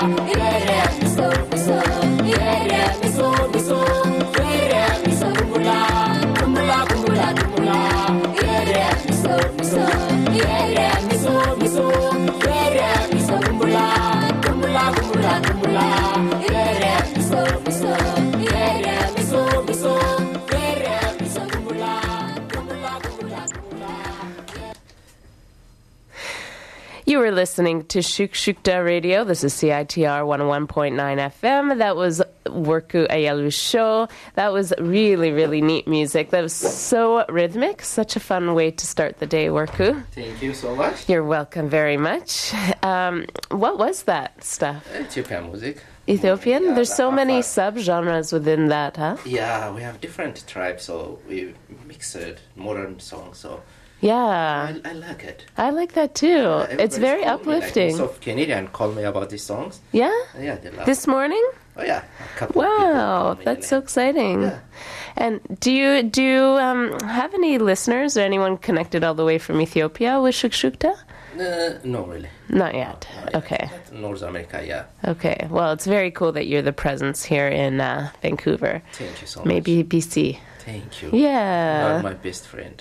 You were listening to Shukshukta Radio. This is CITR 101.9 FM. That was Worku Ayalu's show. That was really, really neat music. That was so rhythmic. Such a fun way to start the day, Worku. Thank you so much. You're welcome very much. What was that stuff? Ethiopian music. Ethiopian? Yeah, There's so many sub-genres within that, huh? Yeah, we have different tribes, so we mixed modern songs, so... Yeah. I like it. I like that too. It's very uplifting. Most of Canadians call me about these songs. Yeah? Yeah, they love This it. morning? Oh yeah, a couple of people Wow, call me that's so exciting. Yeah. And do you have any listeners or anyone connected all the way from Ethiopia with Shukshukta? No, really. Not yet. Not yet. Okay. North America, yeah. Okay. Well, it's very cool that you're the presence here in Vancouver. Thank you so much. Maybe BC. Thank you. Yeah. You're my best friend.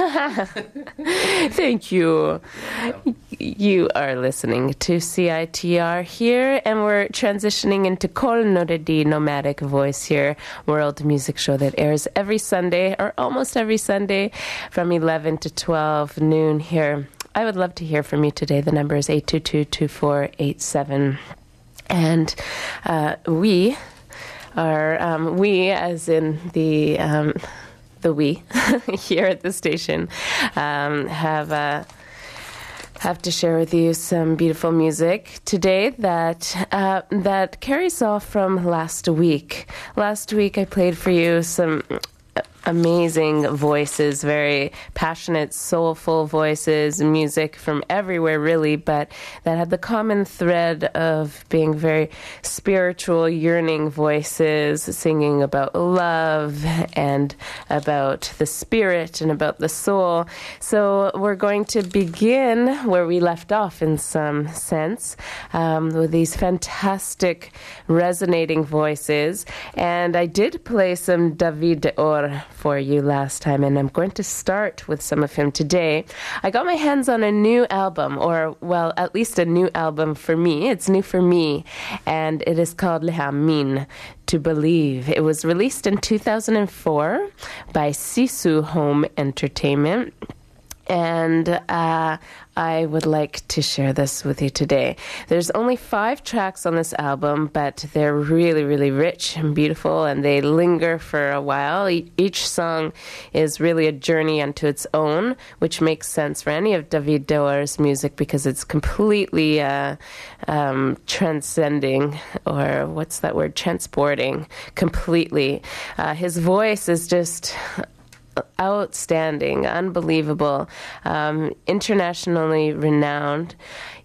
Thank you. You are listening to CITR here, and we're transitioning into Kol Noredi Nomadic Voice here, world music show that airs every Sunday, or almost every Sunday, from 11 to 12 noon here. I would love to hear from you today. The number is 822-2487. And we are, we as in the we here at the station, have to share with you some beautiful music today that carries off from last week. Last week I played for you some amazing voices, very passionate, soulful voices, music from everywhere really, but that had the common thread of being very spiritual, yearning voices, singing about love and about the spirit and about the soul. So we're going to begin where we left off in some sense, with these fantastic resonating voices. And I did play some David Deor for you last time, and I'm going to start with some of him today. I got my hands on a new album, or, well, at least a new album for me. It's new for me, and it is called Lehamin, to believe. It was released in 2004 by Sisu Home Entertainment. And I would like to share this with you today. There's only 5 tracks on this album, but they're really, really rich and beautiful, and they linger for a while. Each song is really a journey unto its own, which makes sense for any of David Deor's music because it's completely transcending, or what's that word? Transporting completely. His voice is just outstanding, unbelievable, internationally renowned.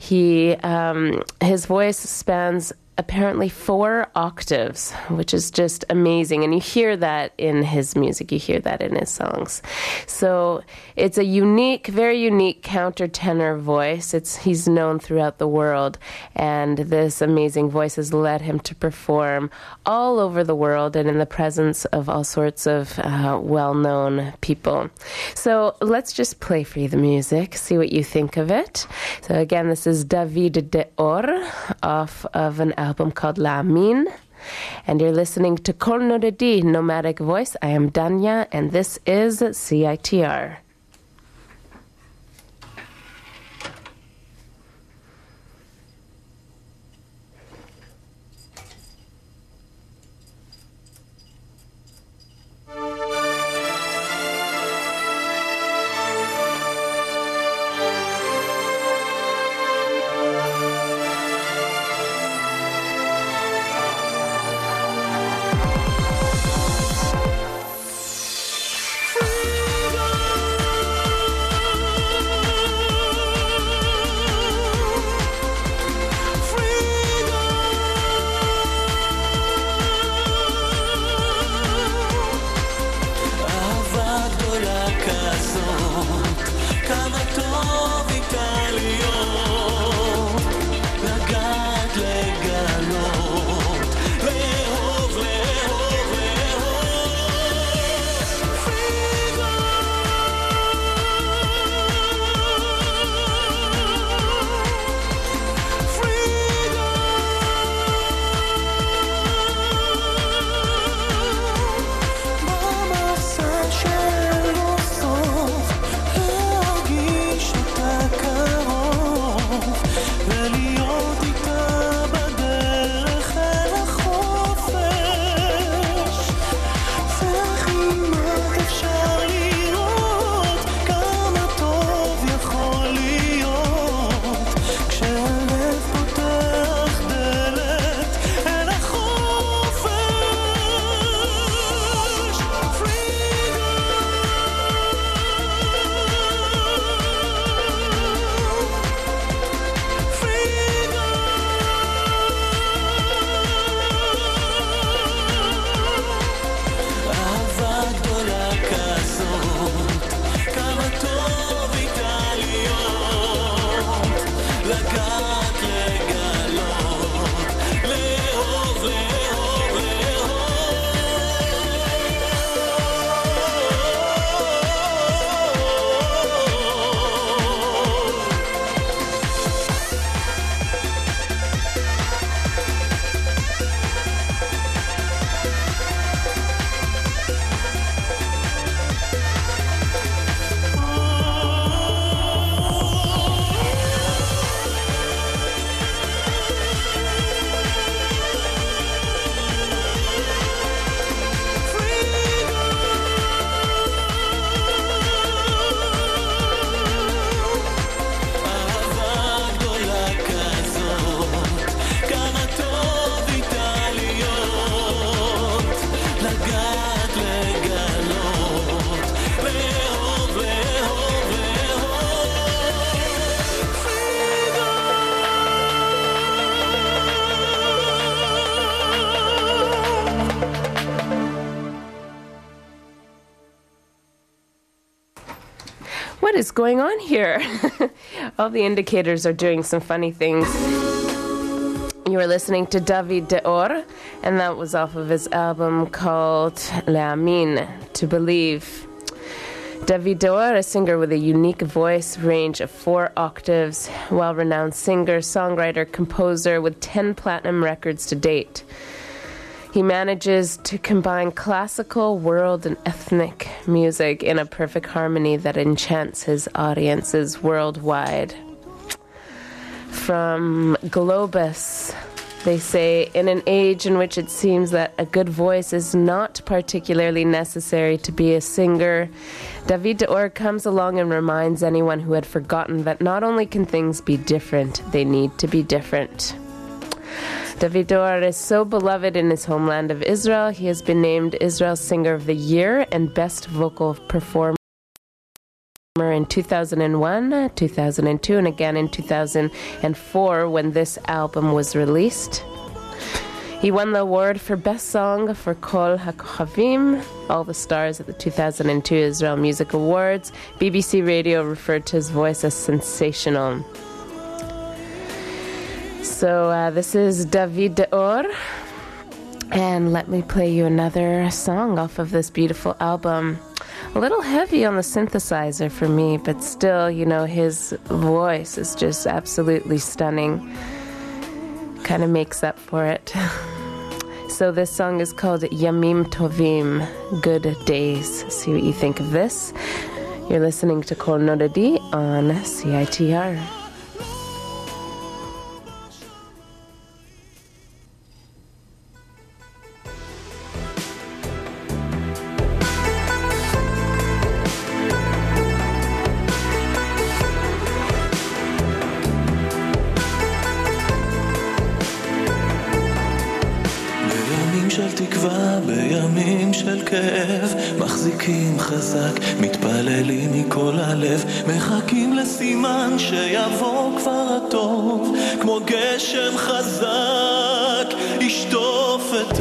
His voice spans apparently 4 octaves, which is just amazing. And you hear that in his music, you hear that in his songs. So it's a unique, very unique countertenor voice. He's known throughout the world, and this amazing voice has led him to perform all over the world and in the presence of all sorts of well-known people. So let's just play for you the music, see what you think of it. So again, this is David Deor off of an album called Lehamin, and you're listening to Kol Noredi Nomadic Voice. I am Danya, and this is CITR. Freedom! What is going on here? All the indicators are doing some funny things. You were listening to David Deor, and that was off of his album called Le'amin, To Believe. David Deor, a singer with a unique voice range of 4 octaves, well-renowned singer, songwriter, composer with 10 platinum records to date. He manages to combine classical, world, and ethnic music in a perfect harmony that enchants his audiences worldwide. From Globus, they say, in an age in which it seems that a good voice is not particularly necessary to be a singer, David Deor comes along and reminds anyone who had forgotten that not only can things be different, they need to be different. David Deor is so beloved in his homeland of Israel. He has been named Israel's Singer of the Year and Best Vocal Performer in 2001, 2002, and again in 2004 when this album was released. He won the award for Best Song for Kol HaKochavim, All the Stars at the 2002 Israel Music Awards. BBC Radio referred to his voice as sensational. So this is David Deor, and let me play you another song off of this beautiful album. A little heavy on the synthesizer for me, but still, you know, his voice is just absolutely stunning. Kind of makes up for it. So this song is called Yamim Tovim, Good Days. See what you think of this. You're listening to Kol Nodedi on CITR. מחזיקים חזק, מתפללים מכל הלב, מחכים לסימן שיבוא כבר הטוב, כמו גשם חזק, ישטוף את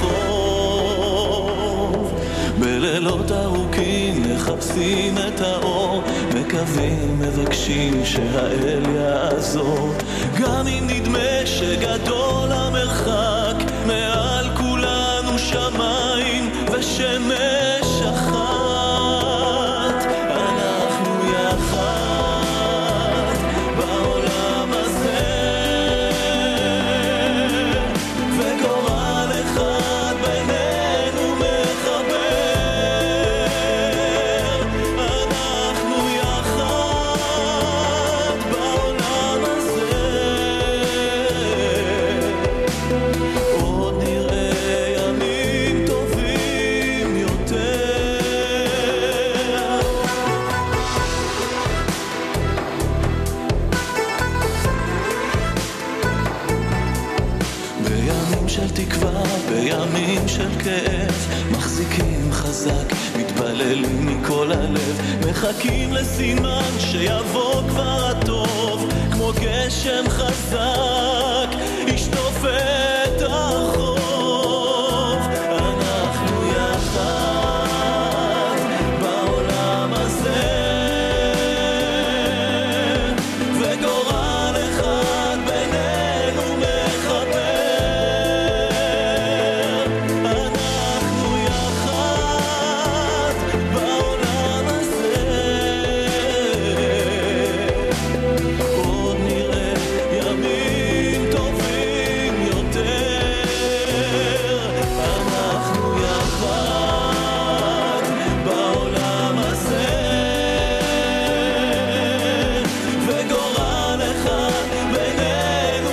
הרחוב. בלילות ארוכים מחפשים את האור, מקווים, מבקשים שהאל יעזור. גם אם נדמה שגדול המרחק, מעל כולנו שמיים ושמש אחת, אנחנו יחד בעולם הזה, וגורל אחד בינינו מחבר. אנחנו יחד בעולם הזה, עוד נראה ימים טובים בימים של תקווה, בימים של כאב, מחזיקים חזק, מתפללים מכל הלב, מחכים לסימן שיבוא כבר הטוב, כמו גשם חזק, ישטוף את הרחוב. אנחנו יחד בעולם הזה, וגורל אחד בינינו מחבר. אנחנו יחד בעולם הזה, עוד נראה ימים טובים יותר. אנחנו יחד בעולם הזה, וגורל אחד בינינו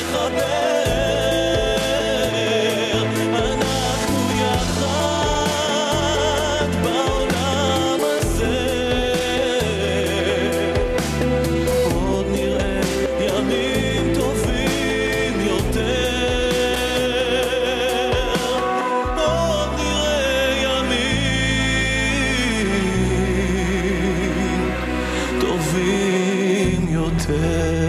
מחבר. אנחנו יחד בעולם הזה, עוד נראה ימים טובים יותר. עוד נראה ימים טובים יותר.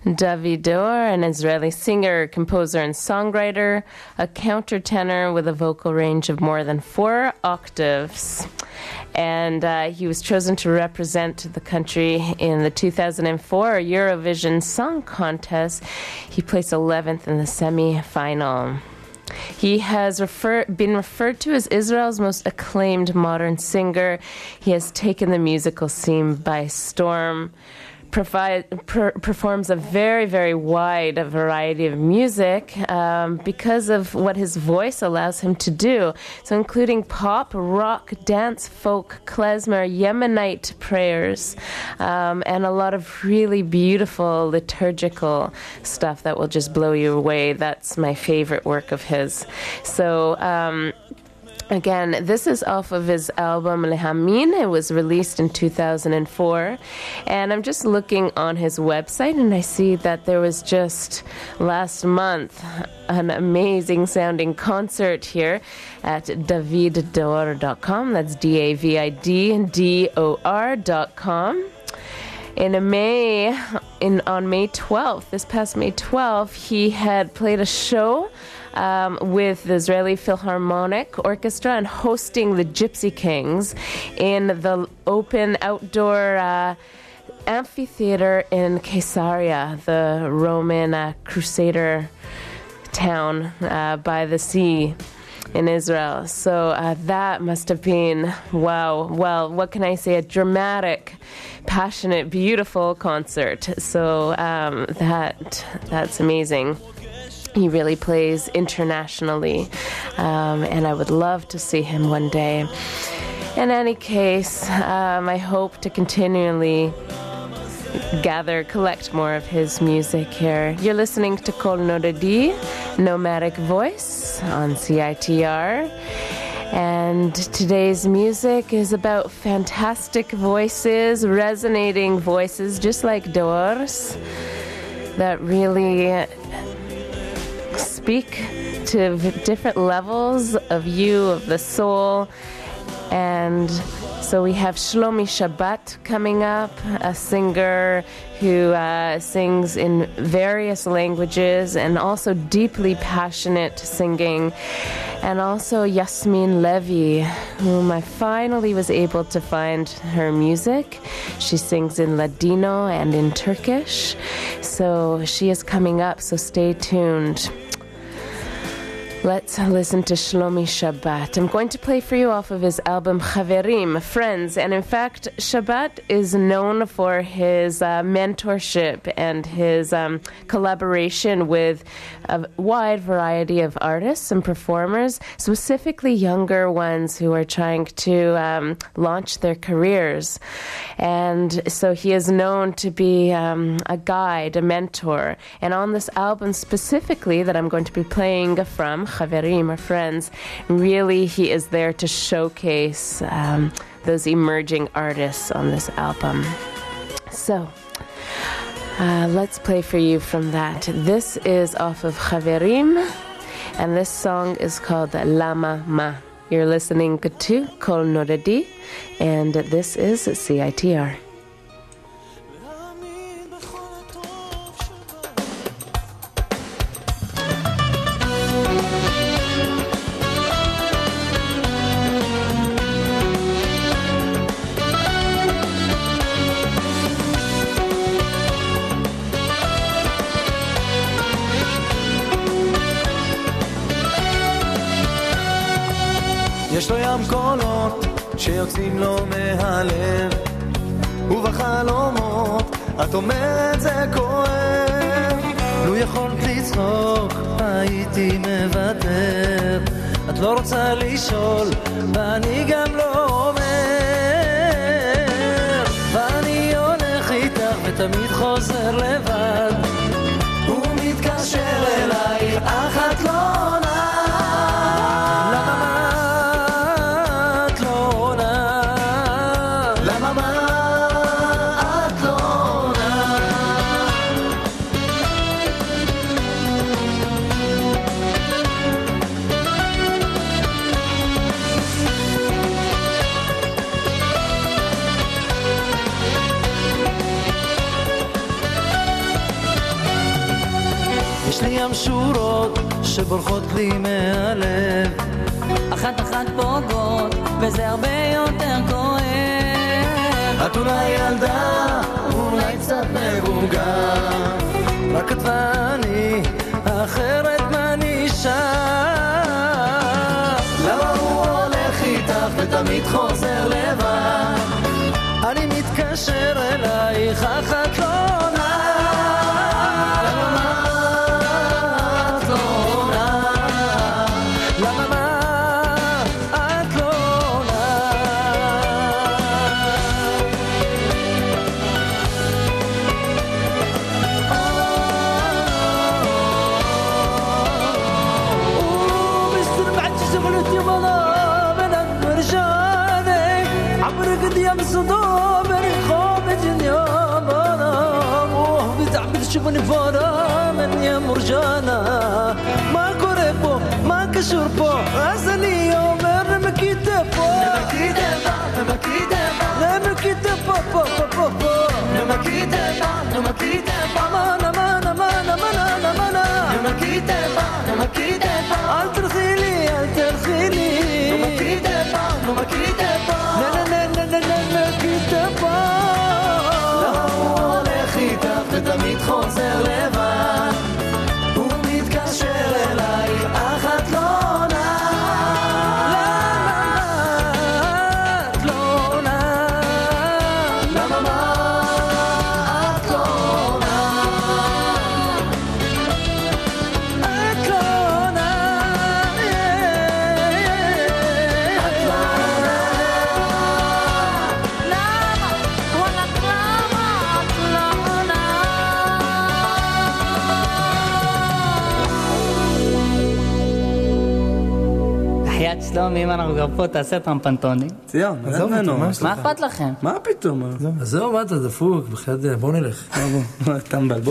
David Dor, an Israeli singer, composer, and songwriter, a countertenor with a vocal range of more than 4 octaves. And he was chosen to represent the country in the 2004 Eurovision Song Contest. He placed 11th in the semi-final. He has been referred to as Israel's most acclaimed modern singer. He has taken the musical scene by storm, performs a very, very wide variety of music because of what his voice allows him to do. So including pop, rock, dance, folk, klezmer, Yemenite prayers, and a lot of really beautiful liturgical stuff that will just blow you away. That's my favorite work of his. So, again, this is off of his album Lehamin. It was released in 2004. And I'm just looking on his website, and I see that there was just last month an amazing sounding concert here at daviddor.com. That's DAVIDDOR.com. On May 12th, this past May 12th, he had played a show with the Israeli Philharmonic Orchestra and hosting the Gypsy Kings in the open outdoor amphitheater in Caesarea, the Roman crusader town by the sea in Israel. So that must have been, wow, well, what can I say, a dramatic, passionate, beautiful concert. So that's amazing. He really plays internationally, and I would love to see him one day. In any case, I hope to continually collect more of his music here. You're listening to Kol Nodedi, Nomadic Voice on CITR. And today's music is about fantastic voices, resonating voices, just like Dor's, that really speak to different levels of you, of the soul. And so we have Shlomi Shabbat coming up, a singer who sings in various languages and also deeply passionate singing. And also Yasmin Levy, whom I finally was able to find her music. She sings in Ladino and in Turkish. So she is coming up, so stay tuned. Let's listen to Shlomi Shabbat. I'm going to play for you off of his album Chaverim, Friends. And in fact, Shabbat is known for his mentorship and his collaboration with a wide variety of artists and performers, specifically younger ones who are trying to launch their careers. And so he is known to be a guide, a mentor. And on this album specifically that I'm going to be playing from, Chaverim, or Friends, really he is there to showcase those emerging artists on this album. So let's play for you from that. This is off of Chaverim, and this song is called Lama Ma. You're listening to Kol Nodedi, and this is CITR. יש לו ים קולות שיוצאים לו מהלב, ובחלומות את אומרת זה כואב. לו יכולת לצחוק הייתי מוותר, את לא רוצה לשאול ואני גם לא אומר, ואני הולך איתך ותמיד חוזר לבד, הוא מתקשר אלייך אך את לא עונה. יש לי ים שורות שבורחות לי מהלב אחת אחת פוגעות וזה הרבה יותר כואב את אולי ילדה, אולי קצת מבוגר רק את ואני, אחרת מה נשאר למה הוא הולך איתך ותמיד חוזר לבד אני מתקשר אלייך אחת לא شوفني فورا من يا مرجانا ما قربو ما كشربو أزلي يوم نمكيتبو نمكيتبو ותמיד חוזר לבד הוא מתקשר אלייך אחת לא עונה למה את לא עונה למה מה את לא עונה את לא עונה את לא עונה למה? וואלה למה את לא עונה חיית שלומי, אם אנחנו גם פה, תעשה טרמפנטוני. ציון, עזוב ממנו. מה אכפת לכם? מה פתאום? זהו, מה אתה דפוק? בחייאת, בוא נלך. אתה מבלבל.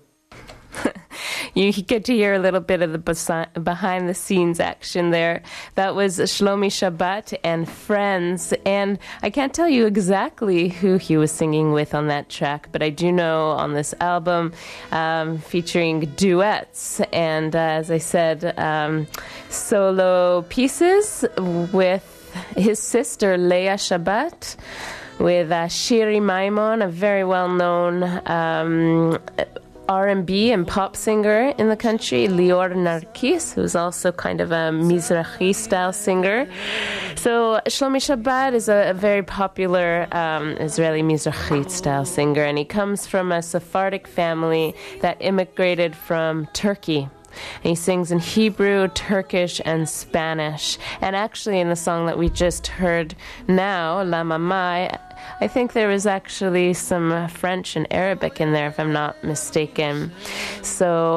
You get to hear a little bit of the behind the scenes action there. That was Shlomi Shabbat and Friends. And I can't tell you exactly who he was singing with on that track, but I do know on this album featuring duets. And as I said, solo pieces with his sister Leah Shabbat, with Shiri Maimon, a very well-known R&B and pop singer in the country, Lior Narkis, who's also kind of a Mizrahi style singer. So Shlomi Shabbat is a very popular Israeli Mizrahi style singer, and he comes from a Sephardic family that immigrated from Turkey. And he sings in Hebrew, Turkish, and Spanish. And actually in the song that we just heard now, La Mamai, I think there was actually some French and Arabic in there, if I'm not mistaken. So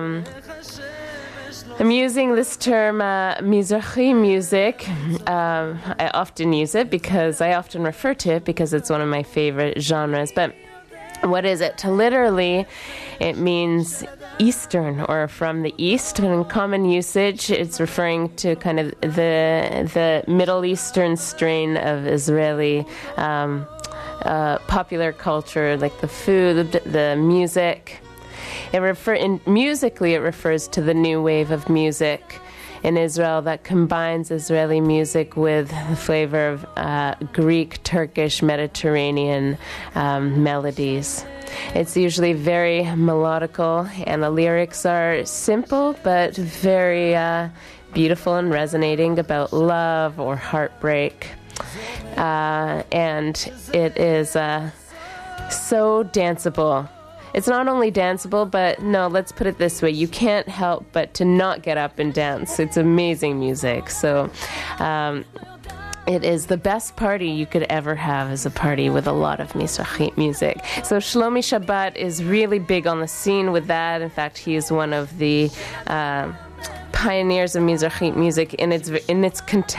I'm using this term Mizrahi music. I often use it because I often refer to it because it's one of my favorite genres. But what is it? Literally, it means Eastern or from the East. And in common usage, it's referring to kind of the Middle Eastern strain of Israeli popular culture, like the food, the music. Musically, it refers to the new wave of music in Israel that combines Israeli music with the flavor of Greek, Turkish, Mediterranean melodies. It's usually very melodical, and the lyrics are simple but very beautiful and resonating about love or heartbreak. And it is so danceable. It's not only danceable, but no, let's put it this way. You can't help but to not get up and dance. It's amazing music. So it is the best party you could ever have, is a party with a lot of Mizrahi music. So Shlomi Shabbat is really big on the scene with that. In fact, he is one of the pioneers of Mizrahi music in its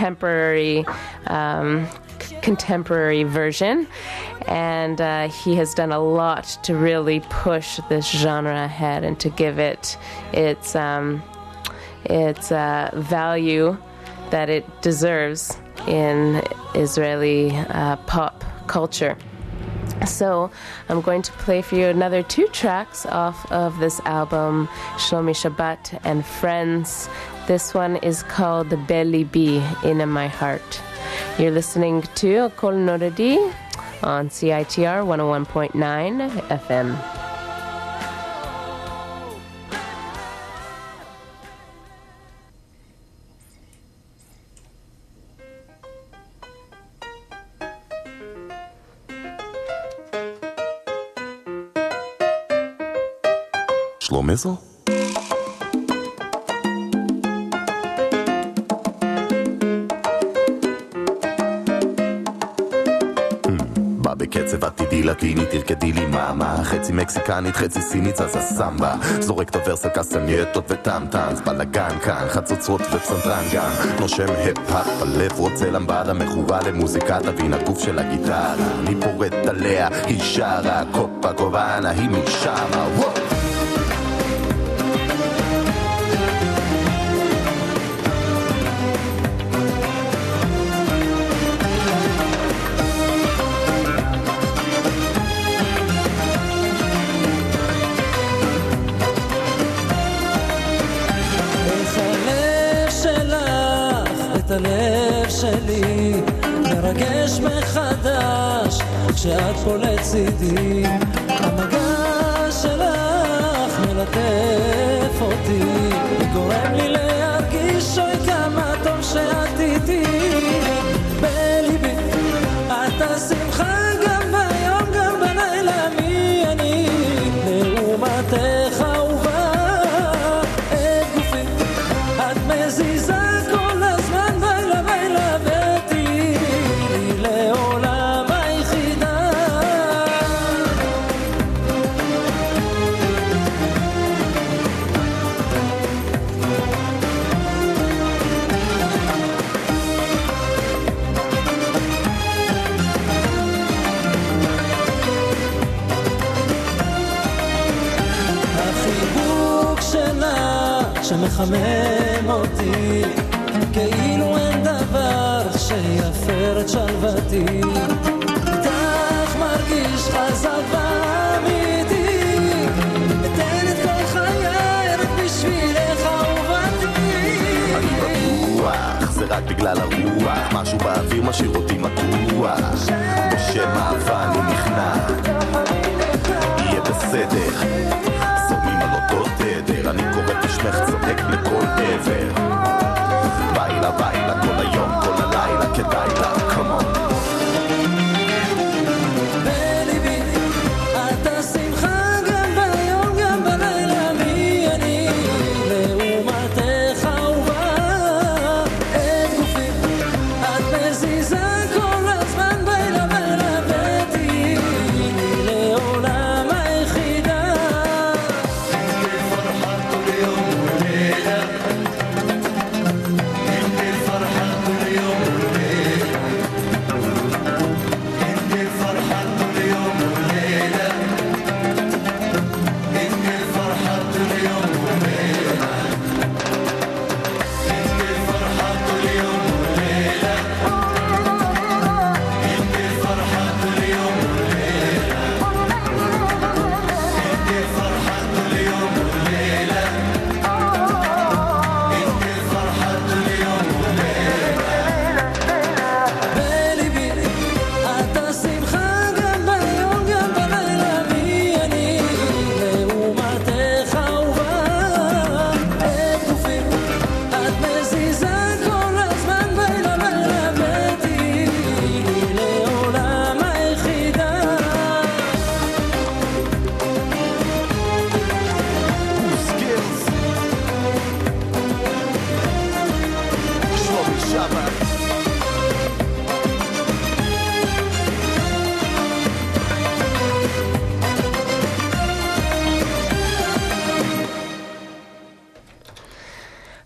contemporary version, and he has done a lot to really push this genre ahead and to give it its value that it deserves in Israeli pop culture. So I'm going to play for you another 2 tracks off of this album, Shlomi Shabbat and Friends. This one is called Belibi, In My Heart. You're listening to Kol Noradi on CITR 101.9 FM. שלומזו? בא בקצב עתידי לטיני, תרקדי לי מאמה, חצי מקסיקנית, חצי סינית, זזה סמבה, זורק את הוורס על קסטנייטות וטמטמס, בלגן כאן, חצוצרות ופסנתרן גם, נושם הפ-הפ בלב, רוצה למבדה, מכורה למוזיקת אבין הגוף של הגיטרה, אני פורט עליה, היא שרה, קופה קובנה, היא משמה, וואו! הלב שלי מרגש מחדש כשאת פה לצידי, המגע שלך מלטף אותי, גורם לי להרגיש אוי כמה טוב שאת איתי בליבי, את השמחה גם ביום גם בלילה, מי אני לעומתך אהובה, את גופי את מזיזה שמחמם אותי, כאילו אין דבר שיפר את שלוותי, איתך מרגיש חזק ואמיתי, אתן את כל חיי רק בשבילך אהובתי. אני בטוח, זה רק בגלל הרוח, משהו באוויר משאיר אותי מתוח, בשם אהבה אני נכנע, יהיה בסדר, זורמים על אותו תדר, אני קורא בשמך צודק לכל עבר, בילה בילה כל היום כל הלילה כדאי לה, come on. בליבי את השמחה גם ביום גם בלילה, מי אני לעומתך אהובה, את גופי את מזיזה כל הזמן בילה בילה, ותהיי לי לעולם היחידה.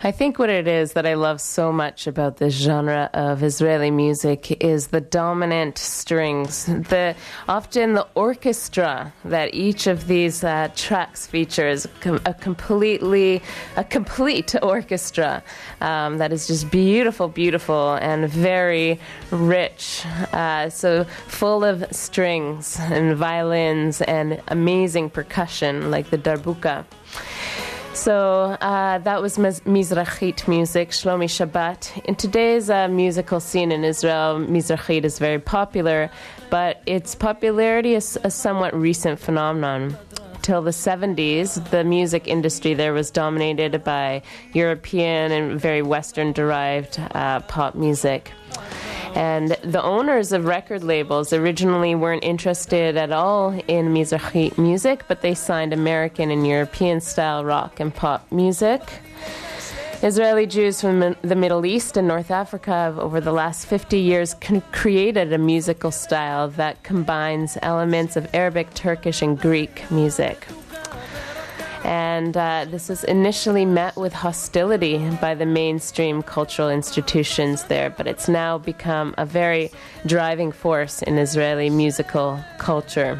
I think what it is that I love so much about this genre of Israeli music is the dominant strings, often the orchestra that each of these tracks features, a complete orchestra that is just beautiful and very rich, so full of strings and violins and amazing percussion like the darbuka. So that was Mizrachit music, Shlomi Shabbat. In today's musical scene in Israel, Mizrachit is very popular, but its popularity is a somewhat recent phenomenon. Till the 70s, the music industry there was dominated by European and very Western-derived pop music. And the owners of record labels originally weren't interested at all in Mizrahi music, but they signed American and European-style rock and pop music. Israeli Jews from the Middle East and North Africa have, over the last 50 years, created a musical style that combines elements of Arabic, Turkish, and Greek music. And this was initially met with hostility by the mainstream cultural institutions there, but it's now become a very driving force in Israeli musical culture.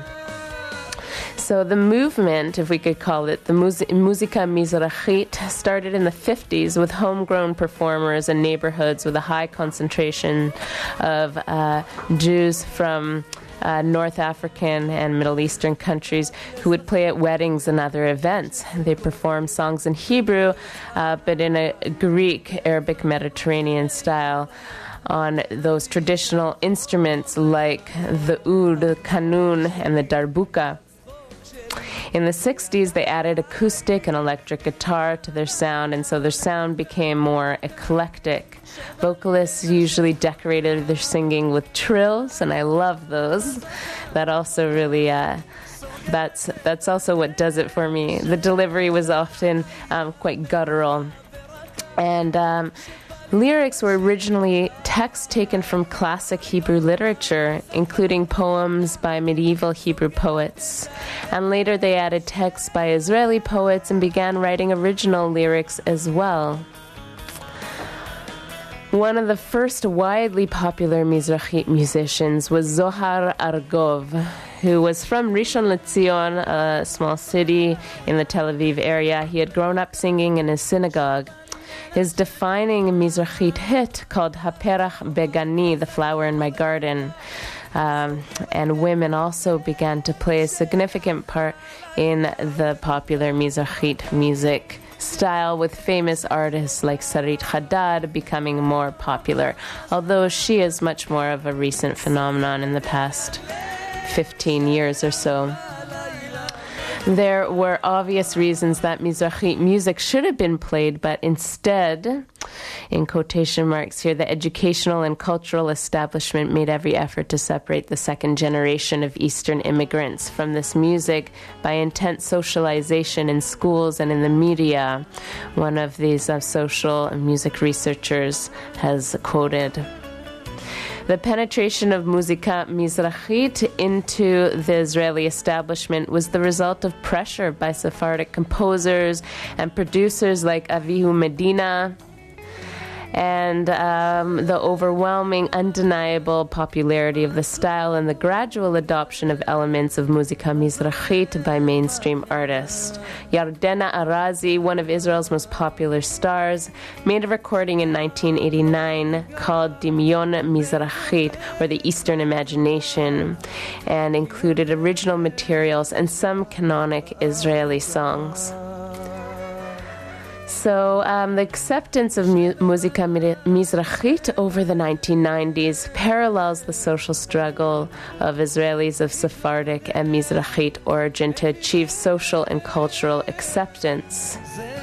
So the movement, if we could call it, the Muzika Mizrachit, started in the 50s with homegrown performers in neighborhoods with a high concentration of Jews from North African and Middle Eastern countries who would play at weddings and other events. They performed songs in Hebrew, but in a Greek, Arabic, Mediterranean style on those traditional instruments like the oud, the kanun, and the darbuka. In the 60s, they added acoustic and electric guitar to their sound, and so their sound became more eclectic. Vocalists usually decorated their singing with trills, and I love those. That also really, that's also what does it for me. The delivery was often quite guttural. And lyrics were originally texts taken from classic Hebrew literature, including poems by medieval Hebrew poets. And later they added texts by Israeli poets and began writing original lyrics as well. One of the first widely popular Mizrahi musicians was Zohar Argov, who was from Rishon LeZion, a small city in the Tel Aviv area. He had grown up singing in a synagogue. His defining Mizrachit hit called Haperach Begani, the flower in my garden, and women also began to play a significant part in the popular Mizrachit music style, with famous artists like Sarit Hadad becoming more popular, although she is much more of a recent phenomenon in the past 15 years or so. There were obvious reasons that Mizrahi music should have been played, but instead, in quotation marks here, the educational and cultural establishment made every effort to separate the second generation of Eastern immigrants from this music by intense socialization in schools and in the media. One of these social music researchers has quoted. The penetration of Muzika Mizrachit into the Israeli establishment was the result of pressure by Sephardic composers and producers like Avihu Medina, and the overwhelming, undeniable popularity of the style and the gradual adoption of elements of Muzika Mizrachit by mainstream artists. Yardena Arazi, one of Israel's most popular stars, made a recording in 1989 called Dimyon Mizrachit, or the Eastern Imagination, and included original materials and some canonic Israeli songs. So the acceptance of Muzika Mizrachit over the 1990s parallels the social struggle of Israelis of Sephardic and Mizrachit origin to achieve social and cultural acceptance.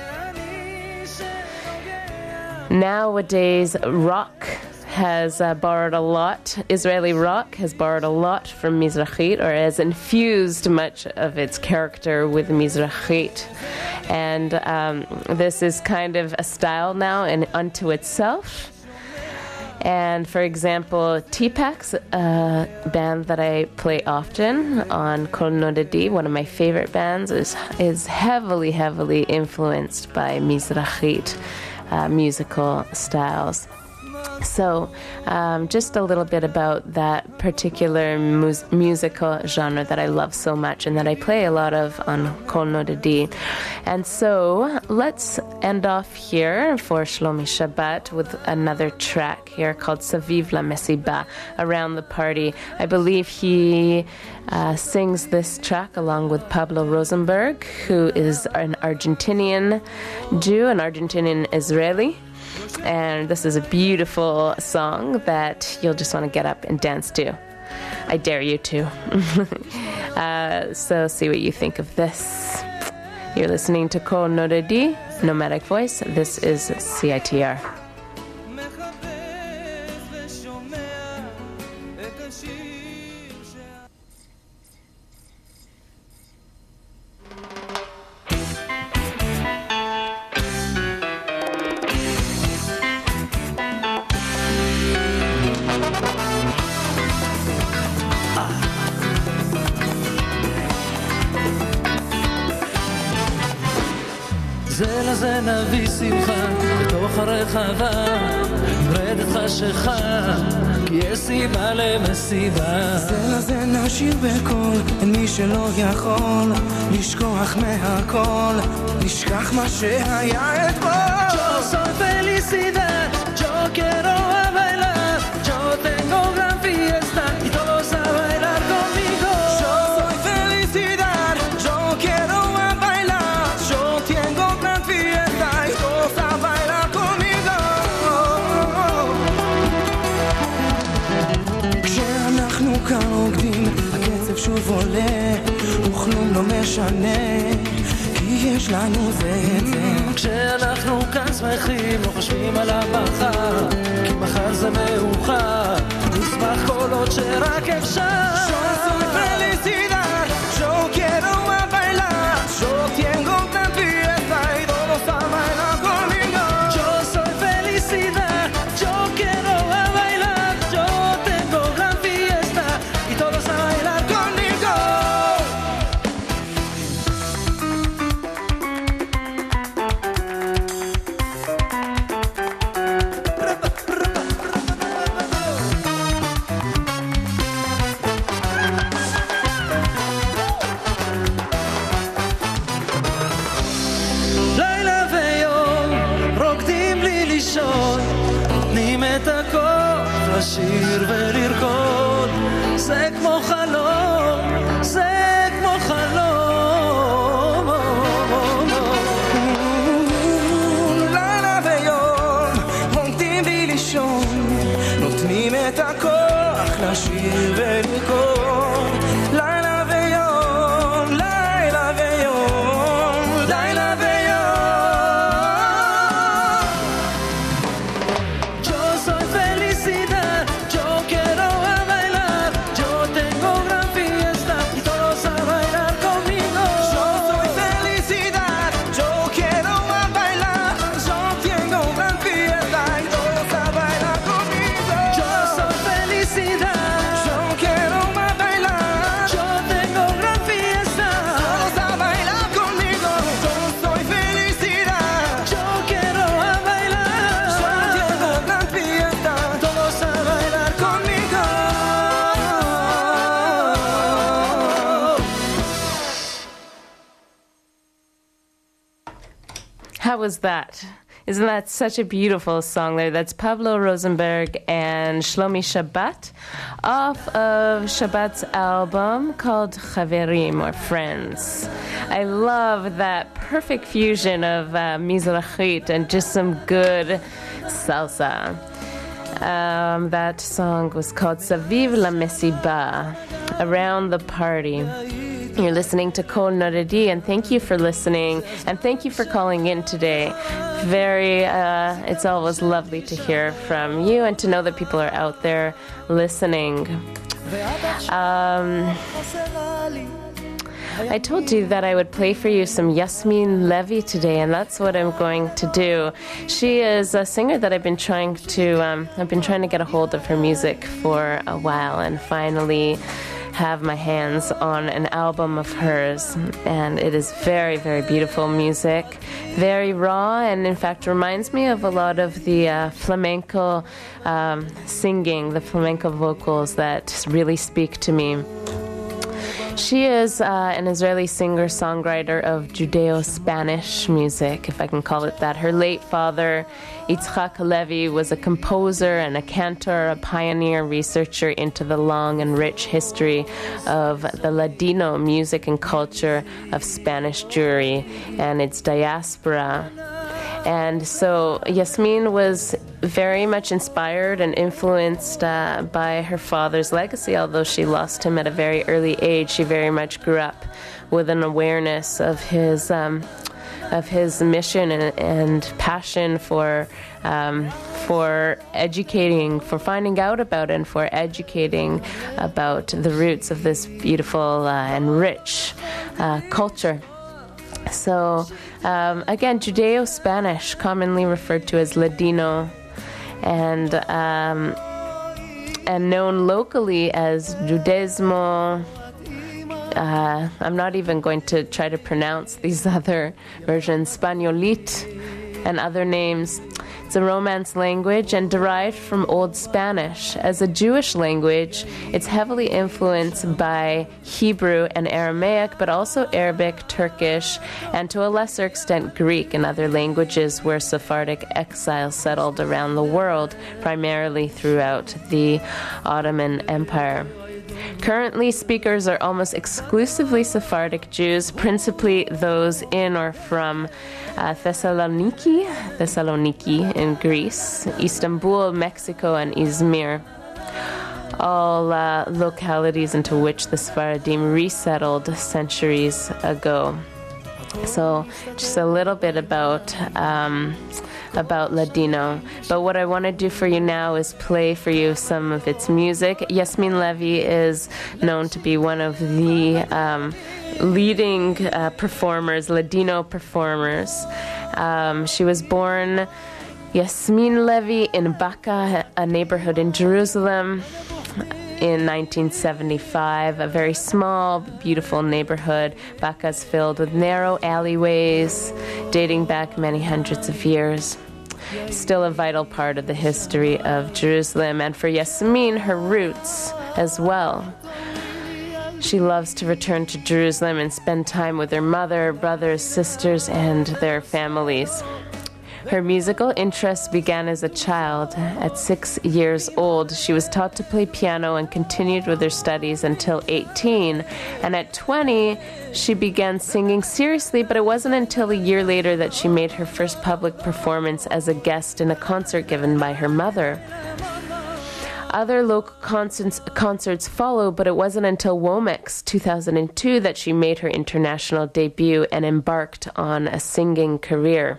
Nowadays, rock has borrowed a lot. Israeli rock has borrowed a lot from Mizrachit, or has infused much of its character with Mizrachit. And this is kind of a style now and unto itself. And for example, T-Pax, a band that I play often on Kol Nodedi, one of my favorite bands, is heavily influenced by Mizrachit. musical styles. So, just a little bit about that particular musical genre that I love so much and that I play a lot of on Kol Nodedi. And so, let's end off here for Shlomi Shabbat with another track here called Saviv la Mesiba, Around the Party. I believe he sings this track along with Pablo Rosenberg, who is an Argentinian Jew, an Argentinian Israeli. And this is a beautiful song that you'll just want to get up and dance to. I dare you to. So see what you think of this. You're listening to Kol Nodedi, Nomadic Voice. This is CITR. זה לזה נביא שמחה בתוך הרחבה נרדת חשיכה כי יש סיבה למסיבה זה לזה נשאיר בקול אין מי שלא יכול לשכוח מהכל נשכח מה שהיה אתמול Yo soy felicidad Yo quiero a bailar Yo tengo gran fiesta y todos a bailar conmigo Yo soy felicidad Yo quiero a bailar Yo tengo gran fiesta y todos a bailar conmigo כשאנחנו כאן רוקדים הקצב שוב עולה וכלום לא משנה כי יש לנו זה את זה כשאנחנו כאן שמחים לא חושבים על המחר כי מחר זה מאוחר נשמח כל עוד שרק אפשר Yo soy felicidad Yo quiero a bailar Yo tengo gran fiesta y todos a bailar conmigo Yo soy felicidad Yo quiero a bailar Yo tengo gran fiesta y todos a bailar conmigo לילה ויום רוקדים בלי לישון נותנים את הכוח לשיר ולרקוד זה כמו חלום זה כמו חלום לילה ויום רוקדים בלי לישון נותנים את הכוח לשיר ולרקוד לילה ויום לילה ויום לילה ויום Yo soy felicidad Yo quiero a bailar Yo tengo gran fiesta y todos a bailar conmigo Yo soy felicidad Yo quiero a bailar Yo tengo gran fiesta y todos a bailar conmigo Yo soy felicidad Yo quiero a bailar Yo tengo gran fiesta todos a bailar conmigo Yo soy felicidad Yo quiero a bailar Yo tengo gran fiesta todos a bailar conmigo How was that? Isn't that such a beautiful song there? That's Pablo Rosenberg and Shlomi Shabbat off of Shabbat's album called Chaverim, or Friends. I love that perfect fusion of Mizrachit and just some good salsa. That song was called Saviv la Mesiba, Around the Party. You're listening to Kol Nodedi, and thank you for listening, and thank you for calling in today. It's always lovely to hear from you and to know that people are out there listening. I told you that I would play for you some Yasmin Levy today, and that's what I'm going to do. She is a singer that I've been trying to get a hold of her music for a while, and finally have my hands on an album of hers, and it is very, very beautiful music, very raw, and in fact reminds me of a lot of the flamenco singing, the flamenco vocals that really speak to me. She is an Israeli singer-songwriter of Judeo-Spanish music, if I can call it that. Her late father, Yitzhak Levi, was a composer and a cantor, a pioneer researcher into the long and rich history of the Ladino music and culture of Spanish Jewry and its diaspora. And so Yasmin was very much inspired and influenced by her father's legacy. Although she lost him at a very early age, she very much grew up with an awareness of his mission and passion for educating, for finding out about and for educating about the roots of this beautiful and rich culture. So, again, Judeo-Spanish, commonly referred to as Ladino, and known locally as Judaismo. I'm not even going to try to pronounce these other versions, Spaniolit and other names. It's a Romance language and derived from Old Spanish. As a Jewish language, it's heavily influenced by Hebrew and Aramaic, but also Arabic, Turkish, and to a lesser extent Greek and other languages where Sephardic exiles settled around the world, primarily throughout the Ottoman Empire. Currently, speakers are almost exclusively Sephardic Jews, principally those in or from Thessaloniki in Greece, Istanbul, Mexico, and Izmir, all localities into which the Sephardim resettled centuries ago. So just a little bit about Ladino. But what I want to do for you now is play for you some of its music. Yasmin Levi is known to be one of the leading performers, Ladino performers. She was born Yasmin Levi in Baka, a neighborhood in Jerusalem, in 1975, a very small, beautiful neighborhood. Baka is filled with narrow alleyways dating back many hundreds of years. Still a vital part of the history of Jerusalem, and for Yasmin, her roots as well. She loves to return to Jerusalem and spend time with her mother, brothers, sisters, and their families. Her musical interests began as a child. At 6 years old, she was taught to play piano and continued with her studies until 18. And at 20, she began singing seriously, but it wasn't until a year later that she made her first public performance as a guest in a concert given by her mother. Other local concerts followed, but it wasn't until Womex 2002 that she made her international debut and embarked on a singing career.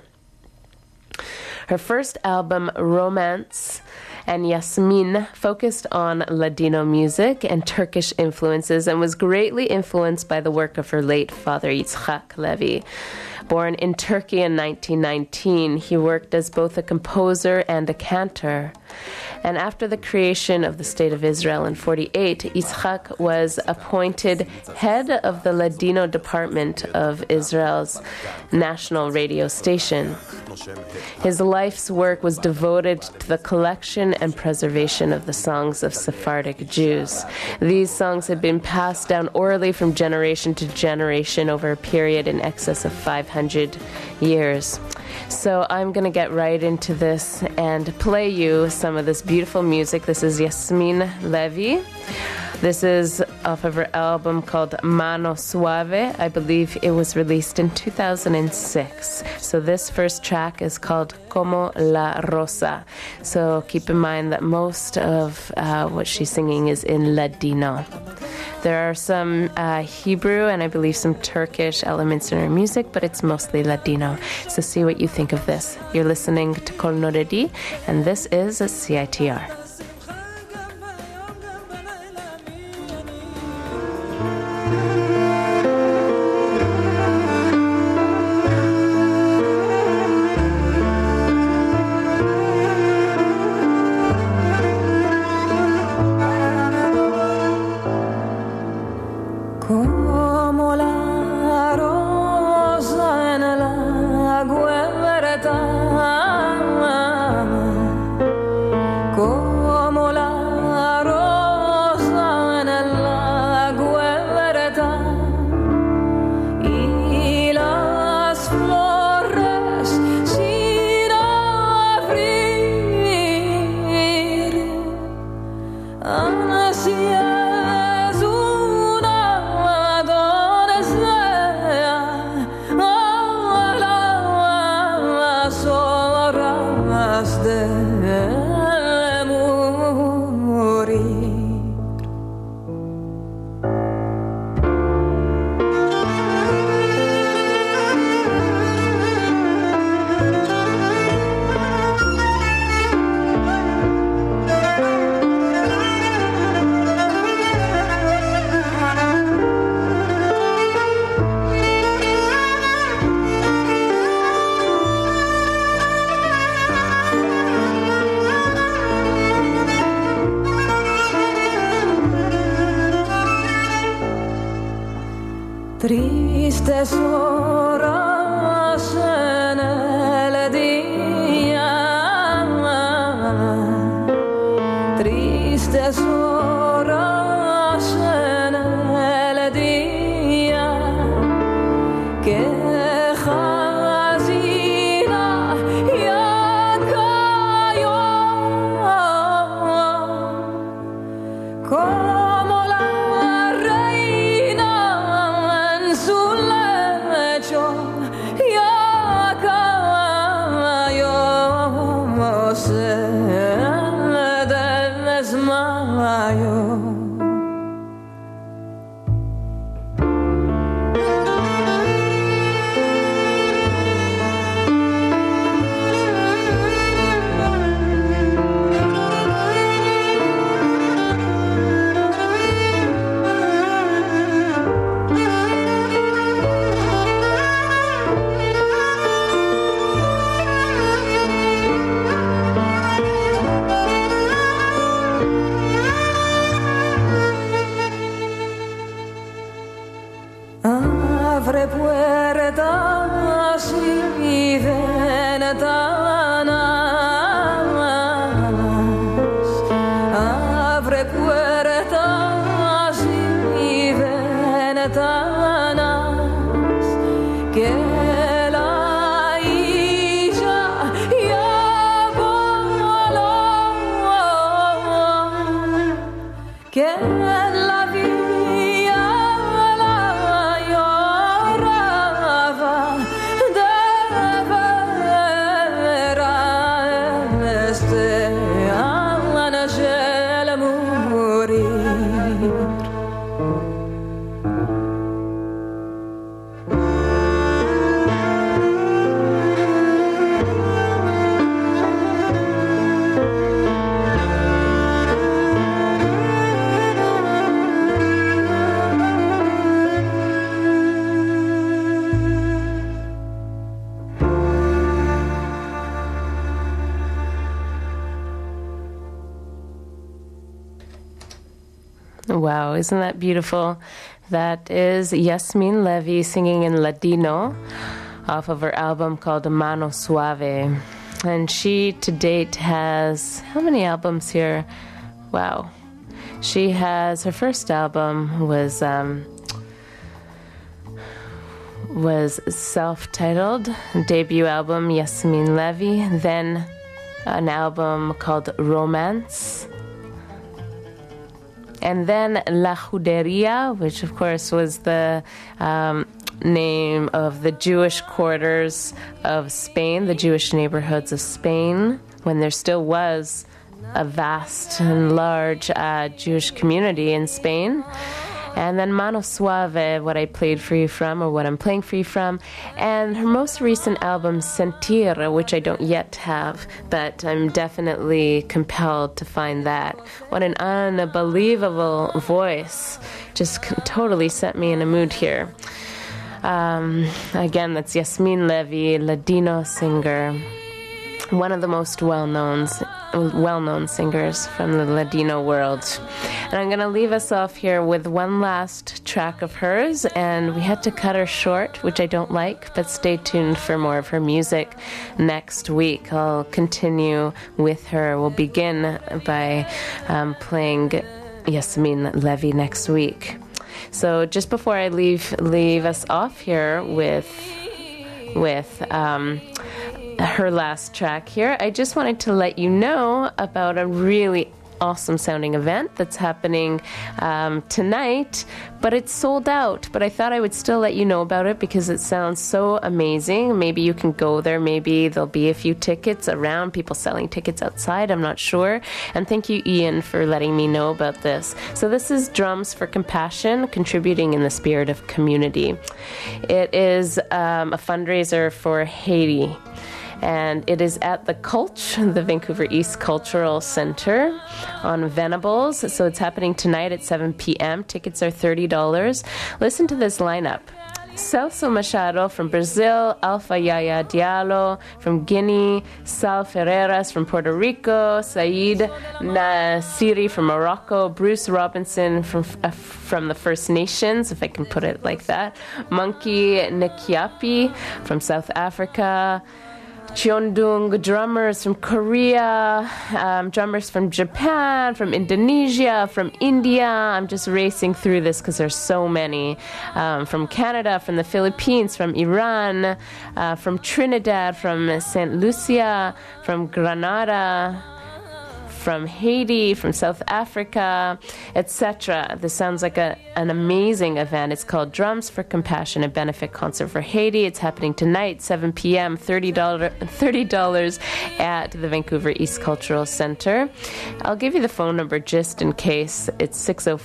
Her first album, Romance and Yasmin, focused on Ladino music and Turkish influences and was greatly influenced by the work of her late father, Yitzhak Levi. Born in Turkey in 1919, he worked as both a composer and a cantor. And after the creation of the State of Israel in 1948, Yitzhak was appointed head of the Ladino department of Israel's national radio station. His life's work was devoted to the collection and preservation of the songs of Sephardic Jews. These songs had been passed down orally from generation to generation over a period in excess of 500 years. So I'm going to get right into this and play you some of this beautiful music. This is Yasmin Levi. This is off of her album called Mano Suave. I believe it was released in 2006. So this first track is called Como la Rosa. So keep in mind that most of what she's singing is in Ladino. There are some Hebrew and I believe some Turkish elements in her music, but it's mostly Ladino. So see what you think of this. You're listening to Kol Noredi, and this is a CITR. horas en el día, tristes horas en el día, que Hazina ya cayó como la reina en su lecho, ya cayó, se desmayó. Abre puertas y ventanas, abre puertas y ventanas, que la isla ya voló, que la vía la lloraba de veras ángel morir. Wow, isn't that beautiful? That is Yasmin Levy singing in Ladino off of her album called Mano Suave. And she to date has, how many albums here? Wow. She has, her first album was self-titled, debut album Yasmin Levy, then an album called Romance, and then La Juderia, which of course was the name of the Jewish quarters of Spain, the Jewish neighborhoods of Spain, when there still was a vast and large Jewish community in Spain. And then Mano Suave, what I played for you from, or what I'm playing for you from. And her most recent album, Sentir, which I don't yet have, but I'm definitely compelled to find that. What an unbelievable voice. Just totally set me in a mood here. Again, that's Yasmin Levy, Ladino singer. One of the most well-known singers from the Ladino world. And I'm going to leave us off here with one last track of hers, and we had to cut her short, which I don't like, but stay tuned for more of her music next week. I'll continue with her. We'll begin by playing Yasmin Levy next week. So just before I leave us off here with her last track here, I just wanted to let you know about a really awesome sounding event that's happening tonight, but it's sold out. But I thought I would still let you know about it because it sounds so amazing. Maybe you can go there. Maybe there'll be a few tickets around, people selling tickets outside. I'm not sure. And thank you, Ian, for letting me know about this. So this is Drums for Compassion, contributing in the spirit of community. It is a fundraiser for Haiti. And it is at the Culch, the Vancouver East Cultural Center on Venables. So it's happening tonight at 7 p.m. Tickets are $30. Listen to this lineup. Celso Machado from Brazil, Alpha Yaya Diallo from Guinea, Sal Ferreras from Puerto Rico, Said Nasiri from Morocco, Bruce Robinson from the First Nations, if I can put it like that, Monkey Nkiapi from South Africa, Cheondung drummers from Korea, drummers from Japan, from Indonesia, from India. I'm just racing through this because there's so many. From Canada, from the Philippines, from Iran, from Trinidad, from St. Lucia, from Grenada, from Haiti, from South Africa, etc. This sounds like an amazing event. It's called Drums for Compassion, a benefit concert for Haiti. It's happening tonight, 7 p.m., $30 at the Vancouver East Cultural Center. I'll give you the phone number just in case. It's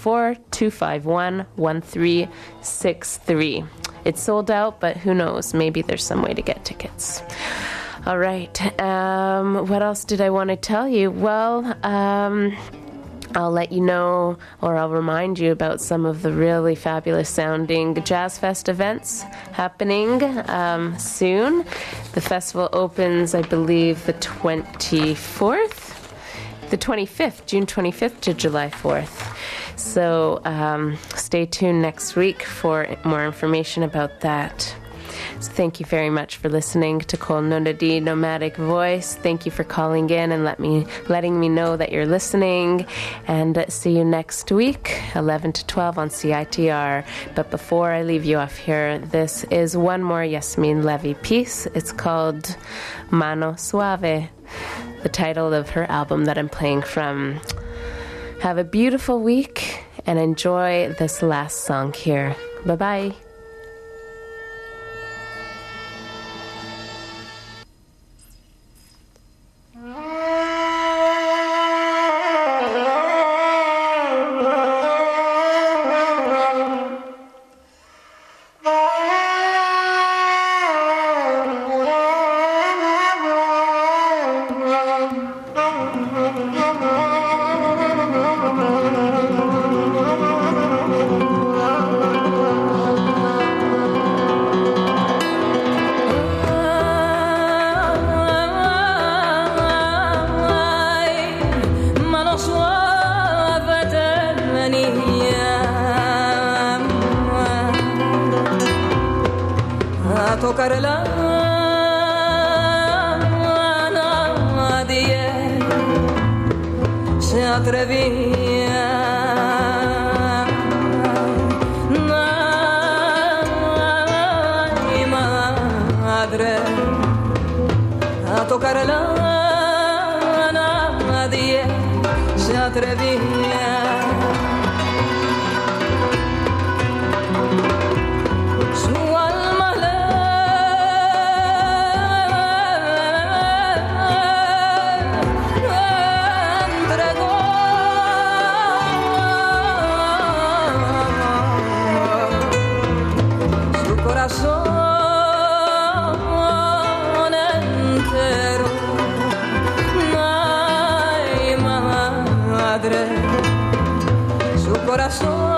604-251-1363. It's sold out, but who knows? Maybe there's some way to get tickets. All right. What else did I want to tell you? Well, I'll let you know, or I'll remind you about some of the really fabulous sounding Jazz Fest events happening soon. The festival opens, I believe, the 25th, June 25th to July 4th. So stay tuned next week for more information about that. So thank you very much for listening to Kol Nodadi Nomadic Voice. Thank you for calling in and letting me know that you're listening. And see you next week, 11 to 12 on CITR. But before I leave you off here, this is one more Yasmin Levy piece. It's called Mano Suave, the title of her album that I'm playing from. Have a beautiful week and enjoy this last song here. Bye-bye. tocarla nadie se atrevía. Ay, madre, a tocarla nadie se atrevía. Corazón